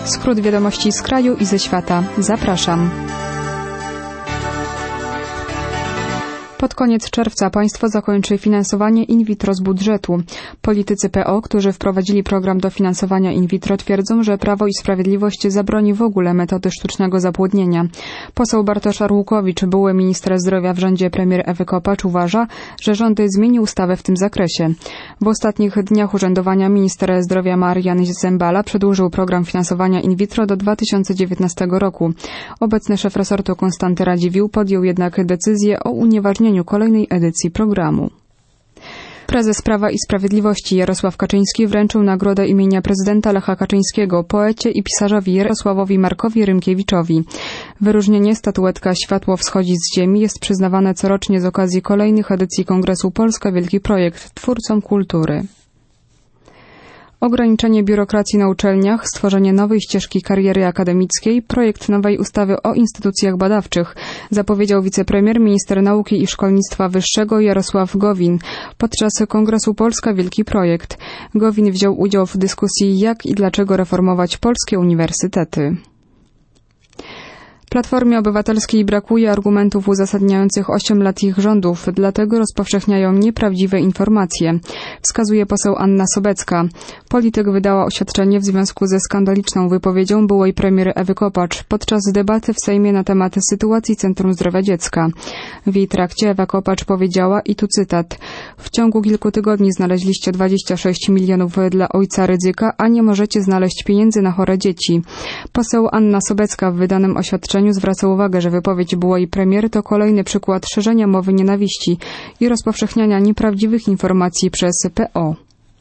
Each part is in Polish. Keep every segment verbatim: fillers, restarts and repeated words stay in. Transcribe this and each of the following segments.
Skrót wiadomości z kraju i ze świata. Zapraszam. Pod koniec czerwca państwo zakończy finansowanie in vitro z budżetu. Politycy P O, którzy wprowadzili program dofinansowania in vitro, twierdzą, że Prawo i Sprawiedliwość zabroni w ogóle metody sztucznego zapłodnienia. Poseł Bartosz Arłukowicz, były minister zdrowia w rządzie premier Ewy Kopacz, uważa, że rząd zmieni ustawę w tym zakresie. W ostatnich dniach urzędowania minister zdrowia Marian Zembala przedłużył program finansowania in vitro do dwa tysiące dziewiętnastego roku. Obecny szef resortu Konstanty Radziwiłł podjął jednak decyzję o unieważnieniu kolejnej edycji programu. Prezes Prawa i Sprawiedliwości Jarosław Kaczyński wręczył nagrodę imienia prezydenta Lecha Kaczyńskiego poecie i pisarzowi Jarosławowi Markowi Rymkiewiczowi. Wyróżnienie statuetka Światło wschodzi z ziemi jest przyznawane corocznie z okazji kolejnych edycji Kongresu Polska Wielki Projekt twórcom kultury. Ograniczenie biurokracji na uczelniach, stworzenie nowej ścieżki kariery akademickiej, projekt nowej ustawy o instytucjach badawczych, zapowiedział wicepremier, minister nauki i szkolnictwa wyższego Jarosław Gowin podczas Kongresu Polska Wielki Projekt. Gowin wziął udział w dyskusji, jak i dlaczego reformować polskie uniwersytety. Platformie Obywatelskiej brakuje argumentów uzasadniających osiem lat ich rządów, dlatego rozpowszechniają nieprawdziwe informacje, wskazuje poseł Anna Sobecka. Polityk wydała oświadczenie w związku ze skandaliczną wypowiedzią byłej premier Ewy Kopacz podczas debaty w Sejmie na temat sytuacji Centrum Zdrowia Dziecka. W jej trakcie Ewa Kopacz powiedziała, i tu cytat: w ciągu kilku tygodni znaleźliście dwadzieścia sześć milionów dla ojca Rydzyka, a nie możecie znaleźć pieniędzy na chore dzieci. Poseł Anna Sobecka w wydanym oświadczeniu zwraca uwagę, że wypowiedź byłej premier to kolejny przykład szerzenia mowy nienawiści i rozpowszechniania nieprawdziwych informacji przez P O.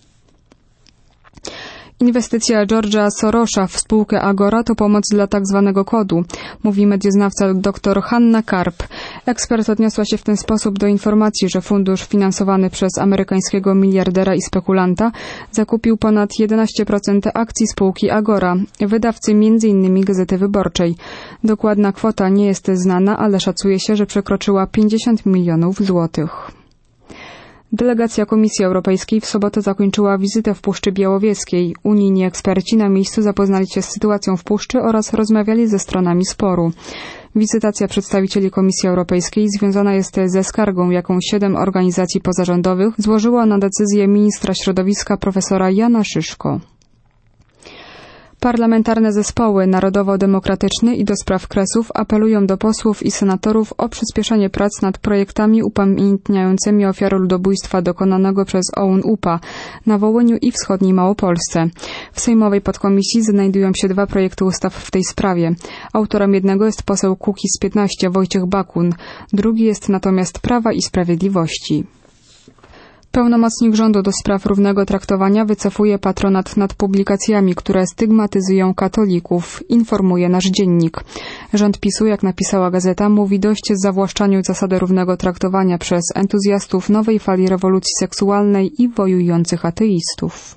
Inwestycja George'a Sorosa w spółkę Agora to pomoc dla tak zwanego kodu, mówi medioznawca dr Hanna Karp. Ekspert odniosła się w ten sposób do informacji, że fundusz finansowany przez amerykańskiego miliardera i spekulanta zakupił ponad jedenaście procent akcji spółki Agora, wydawcy między innymi Gazety Wyborczej. Dokładna kwota nie jest znana, ale szacuje się, że przekroczyła pięćdziesiąt milionów złotych. Delegacja Komisji Europejskiej w sobotę zakończyła wizytę w Puszczy Białowieskiej. Unijni eksperci na miejscu zapoznali się z sytuacją w puszczy oraz rozmawiali ze stronami sporu. Wizytacja przedstawicieli Komisji Europejskiej związana jest ze skargą, jaką siedem organizacji pozarządowych złożyło na decyzję ministra środowiska profesora Jana Szyszko. Parlamentarne zespoły Narodowo-Demokratyczny i do spraw Kresów apelują do posłów i senatorów o przyspieszenie prac nad projektami upamiętniającymi ofiary ludobójstwa dokonanego przez O U N U P A na Wołyniu i wschodniej Małopolsce. W sejmowej podkomisji znajdują się dwa projekty ustaw w tej sprawie. Autorem jednego jest poseł Kukiz piętnaście Wojciech Bakun, drugi jest natomiast Prawa i Sprawiedliwości. Pełnomocnik rządu do spraw równego traktowania wycofuje patronat nad publikacjami, które stygmatyzują katolików, informuje nasz dziennik. Rząd PiSu, jak napisała gazeta, mówi dość zawłaszczaniu zasady równego traktowania przez entuzjastów nowej fali rewolucji seksualnej i wojujących ateistów.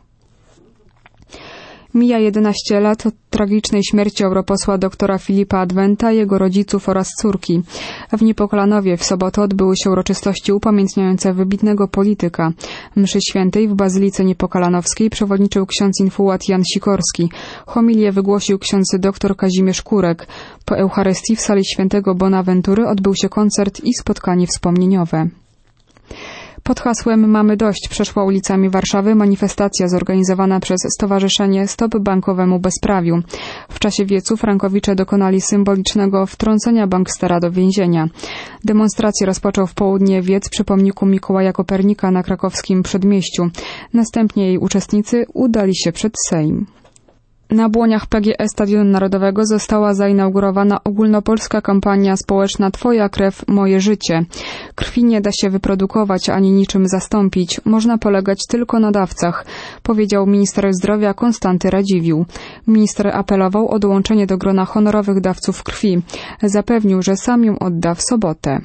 Mija jedenaście lat od tragicznej śmierci europosła doktora Filipa Adwenta, jego rodziców oraz córki. W Niepokalanowie w sobotę odbyły się uroczystości upamiętniające wybitnego polityka. Mszy świętej w Bazylice Niepokalanowskiej przewodniczył ksiądz infułat Jan Sikorski. Homilię wygłosił ksiądz dr Kazimierz Kurek. Po Eucharystii w sali świętego Bonaventury odbył się koncert i spotkanie wspomnieniowe. Pod hasłem Mamy dość przeszła ulicami Warszawy manifestacja zorganizowana przez Stowarzyszenie Stop Bankowemu Bezprawiu. W czasie wiecu frankowicze dokonali symbolicznego wtrącenia bankstera do więzienia. Demonstrację rozpoczął w południe wiec przy pomniku Mikołaja Kopernika na krakowskim Przedmieściu. Następnie jej uczestnicy udali się przed Sejm. Na błoniach P G E Stadionu Narodowego została zainaugurowana ogólnopolska kampania społeczna Twoja krew, moje życie. Krwi nie da się wyprodukować ani niczym zastąpić. Można polegać tylko na dawcach, powiedział minister zdrowia Konstanty Radziwiłł. Minister apelował o dołączenie do grona honorowych dawców krwi. Zapewnił, że sam ją odda w sobotę.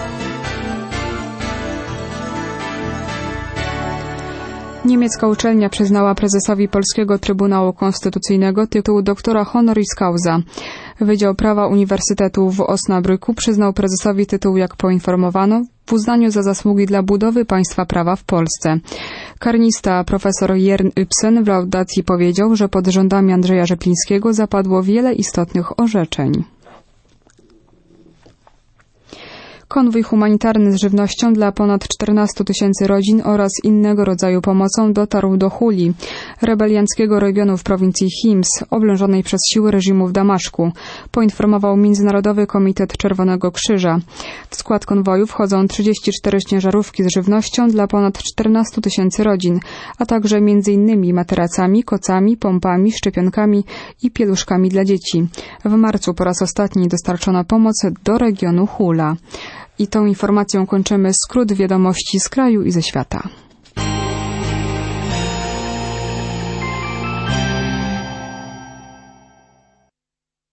Niemiecka uczelnia przyznała prezesowi Polskiego Trybunału Konstytucyjnego tytuł doktora honoris causa. Wydział Prawa Uniwersytetu w Osnabryku przyznał prezesowi tytuł, jak poinformowano, w uznaniu za zasługi dla budowy państwa prawa w Polsce. Karnista profesor Jern Ypsen w laudacji powiedział, że pod rządami Andrzeja Rzeplińskiego zapadło wiele istotnych orzeczeń. Konwój humanitarny z żywnością dla ponad czternastu tysięcy rodzin oraz innego rodzaju pomocą dotarł do Huli, rebelianckiego regionu w prowincji Hims, oblężonej przez siły reżimu w Damaszku, poinformował Międzynarodowy Komitet Czerwonego Krzyża. W skład konwoju wchodzą trzydzieści cztery ciężarówki z żywnością dla ponad czternastu tysięcy rodzin, a także między innymi materacami, kocami, pompami, szczepionkami i pieluszkami dla dzieci. W marcu po raz ostatni dostarczono pomoc do regionu Hula. I tą informacją kończymy skrót wiadomości z kraju i ze świata.